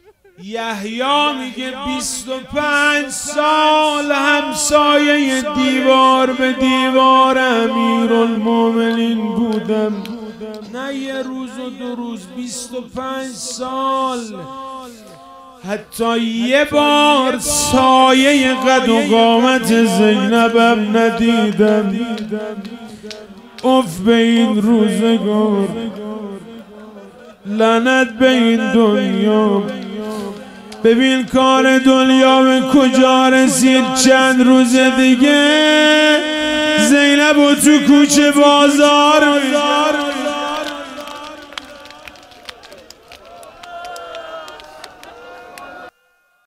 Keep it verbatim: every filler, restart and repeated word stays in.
یحیی میگه بیست و پنج سال همسایه دیوار به دیوار امیرالمومنین بودم، نه یه روز و دو روز، بیست و پنج سال. حتی یه بار سایه قد و قامت زینبم ندیدم. اف به این روزگار، لعنت به این دنیا. ببین کار دنیا به کجا رسید. چند روز دیگه زینب و تو کوچه بازار